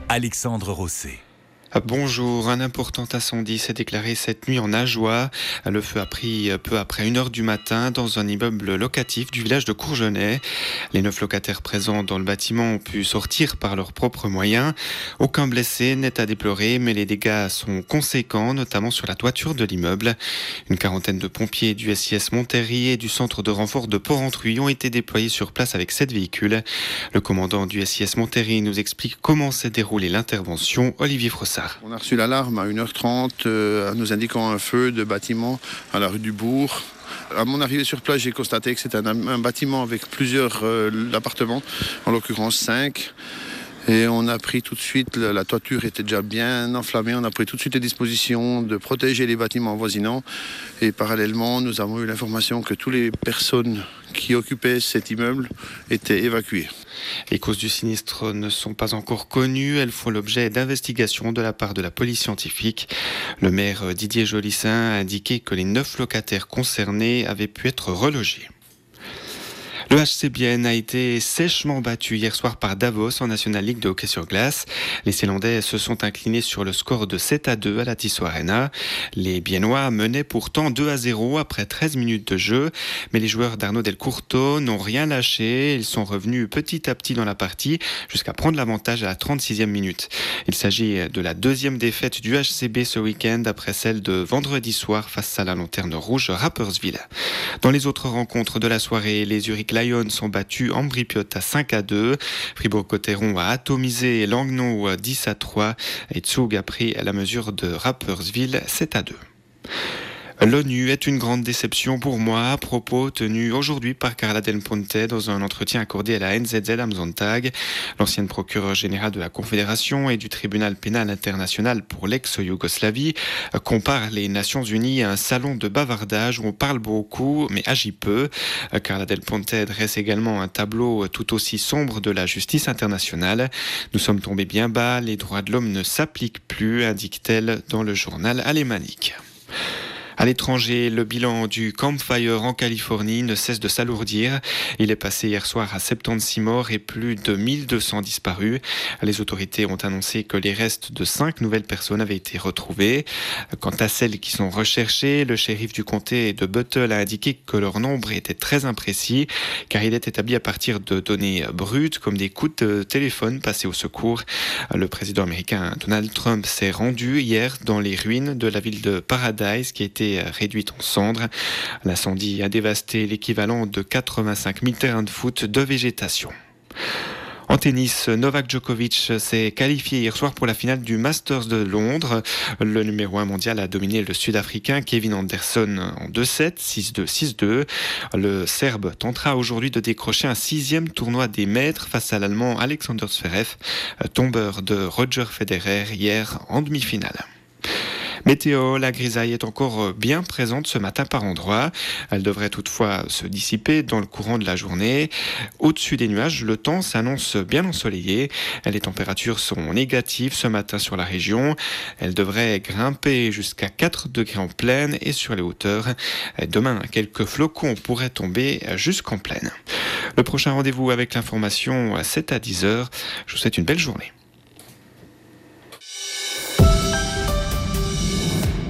Alexandre Rosset. Bonjour, un important incendie s'est déclaré cette nuit en Ajoie. Le feu a pris peu après 1h du matin dans un immeuble locatif du village de Courgenay. Les 9 locataires présents dans le bâtiment ont pu sortir par leurs propres moyens. Aucun blessé n'est à déplorer, mais les dégâts sont conséquents, notamment sur la toiture de l'immeuble. Une quarantaine de pompiers du SIS Montéry et du centre de renfort de Port-Entruy ont été déployés sur place avec 7 véhicules. Le commandant du SIS Montéry nous explique comment s'est déroulée l'intervention. Olivier Frossard. On a reçu l'alarme à 1h30 nous indiquant un feu de bâtiment à la rue du Bourg. À mon arrivée sur place, j'ai constaté que c'était un bâtiment avec plusieurs appartements, en l'occurrence 5. Et on a pris tout de suite, la toiture était déjà bien enflammée, on a pris tout de suite les dispositions de protéger les bâtiments avoisinants. Et parallèlement, nous avons eu l'information que toutes les personnes qui occupaient cet immeuble étaient évacuées. Les causes du sinistre ne sont pas encore connues, elles font l'objet d'investigations de la part de la police scientifique. Le maire Didier Jolissaint a indiqué que les 9 locataires concernés avaient pu être relogés. Le HC Bienne a été sèchement battu hier soir par Davos en National League de hockey sur glace. Les Célandais se sont inclinés sur le score de 7-2 à la Tissot Arena. Les Biennois menaient pourtant 2-0 après 13 minutes de jeu, mais les joueurs d'Arnaud Del Curto n'ont rien lâché. Ils sont revenus petit à petit dans la partie jusqu'à prendre l'avantage à la 36e minute. Il s'agit de la deuxième défaite du HCB ce week-end après celle de vendredi soir face à la Lanterne Rouge Rapperswil. Dans les autres rencontres de la soirée, les Zurich Lions sont battus en Bripiote à 5-2. Fribourg-Cotteron a atomisé Langnau 10-3 et Zug a pris la mesure de Rapperswil 7-2. L'ONU est une grande déception pour moi, propos tenus aujourd'hui par Carla Del Ponte dans un entretien accordé à la NZZ am Sonntag. L'ancienne procureure générale de la Confédération et du tribunal pénal international pour l'ex-Yougoslavie compare les Nations Unies à un salon de bavardage où on parle beaucoup mais agit peu. Carla Del Ponte dresse également un tableau tout aussi sombre de la justice internationale. Nous sommes tombés bien bas, les droits de l'homme ne s'appliquent plus, indique-t-elle dans le journal alémanique. À l'étranger, le bilan du Camp Fire en Californie ne cesse de s'alourdir. Il est passé hier soir à 76 morts et plus de 1200 disparus. Les autorités ont annoncé que les restes de 5 nouvelles personnes avaient été retrouvés. Quant à celles qui sont recherchées, le shérif du comté de Buttle a indiqué que leur nombre était très imprécis car il est établi à partir de données brutes comme des coups de téléphone passés au secours. Le président américain Donald Trump s'est rendu hier dans les ruines de la ville de Paradise qui a été réduite en cendres. L'incendie a dévasté l'équivalent de 85 000 terrains de foot de végétation. En tennis, Novak Djokovic s'est qualifié hier soir pour la finale du Masters de Londres. Le numéro 1 mondial a dominé le Sud-Africain Kevin Anderson en 2-7, 6-2, 6-2. Le Serbe tentera aujourd'hui de décrocher un 6e tournoi des maîtres face à l'Allemand Alexander Zverev, tombeur de Roger Federer hier en demi-finale. Météo, la grisaille est encore bien présente ce matin par endroits. Elle devrait toutefois se dissiper dans le courant de la journée. Au-dessus des nuages, le temps s'annonce bien ensoleillé. Les températures sont négatives ce matin sur la région. Elles devraient grimper jusqu'à 4 degrés en plaine et sur les hauteurs. Demain, quelques flocons pourraient tomber jusqu'en plaine. Le prochain rendez-vous avec l'information, c'est à 10h. Je vous souhaite une belle journée.